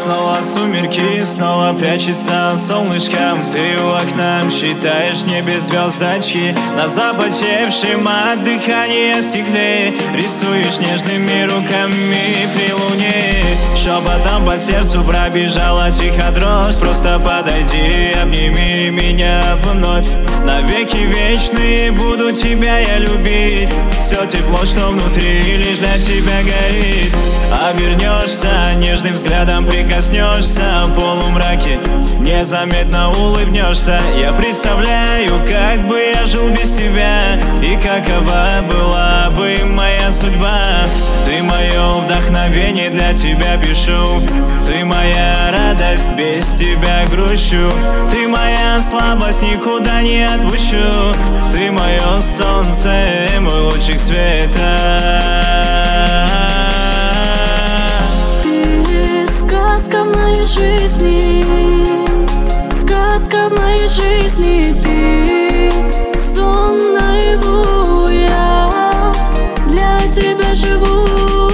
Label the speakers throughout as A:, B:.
A: снова сумерки, снова прячется солнышком. Ты у окна считаешь в небе звездочки, на запотевшем от дыхания стекле рисуешь нежными руками при луне. Шепотом по сердцу пробежала тихо дрожь. Просто подойди, обними меня вновь. Навеки вечные буду тебя я любить. Все тепло, что внутри, лишь для тебя горит. Обернешься, нежным взглядом прикоснешься, в полумраке незаметно улыбнешься. Я представляю, как бы я жил без тебя, и какова была бы моя судьба. Ты мое вдохновение, для тебя пишу. Ты моя радость, без тебя грущу. Ты моя слабость, никуда не отпущу. Ты мое солнце, мой лучик света.
B: Ты сказка в моей жизни, сказка в моей жизни. Ты сон наяву, я для тебя живу.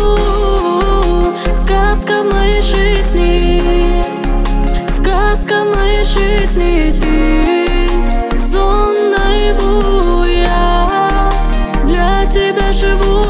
B: Сказка в моей жизни, сказка в моей жизни. Ты сон наяву, я для тебя живу.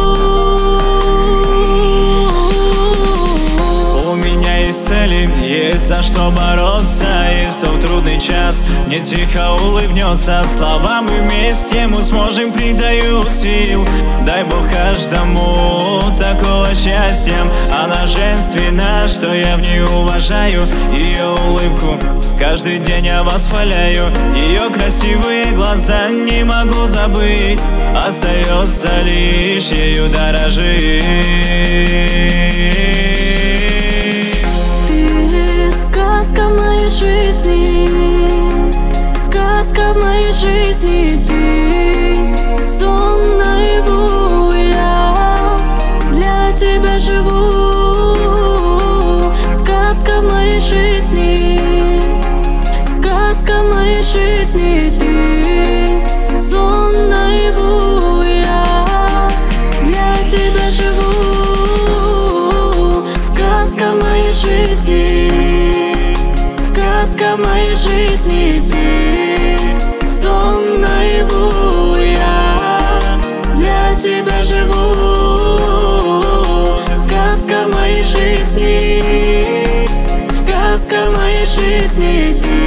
A: У меня есть цели, есть за что бороться. И что в трудный час мне тихо улыбнется. Слова мы вместе, мы сможем, придают сил. Дай Бог каждому такого счастья. Она женственна, что я в ней уважаю. Ее улыбку каждый день я восхваляю. Ее красивые глаза не могу забыть. Остается лишь ею дорожить.
B: Ты сказка в моей жизни, сказка в моей жизни. Ты сон наяву, я для тебя живу. Сказка в моей жизни, сказка в моей жизни. Ты сон наяву, я для тебя живу. Сказка в моей жизни, сказка в моей жизни. Ты сон наяву, я для тебя живу. Сказка в моей жизни, сказка в моей жизни.